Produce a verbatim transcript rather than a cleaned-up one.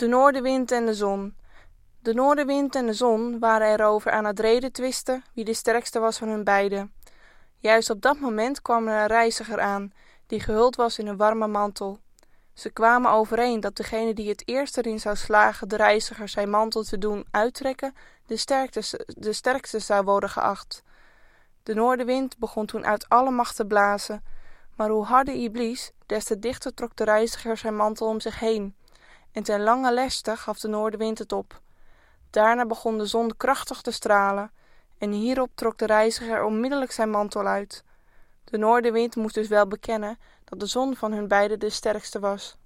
De noordenwind en de zon. De noordenwind en de zon waren erover aan het redetwisten wie de sterkste was van hun beiden. Juist op dat moment kwam er een reiziger aan, die gehuld was in een warme mantel. Ze kwamen overeen dat degene die het eerst erin zou slagen de reiziger zijn mantel te doen uittrekken, de sterkste, de sterkste zou worden geacht. De noordenwind begon toen uit alle macht te blazen, maar hoe harder Iblis, des te dichter trok de reiziger zijn mantel om zich heen. En ten lange leste gaf de noordenwind het op. Daarna begon de zon krachtig te stralen, en hierop trok de reiziger onmiddellijk zijn mantel uit. De noordenwind moest dus wel bekennen dat de zon van hun beiden de sterkste was.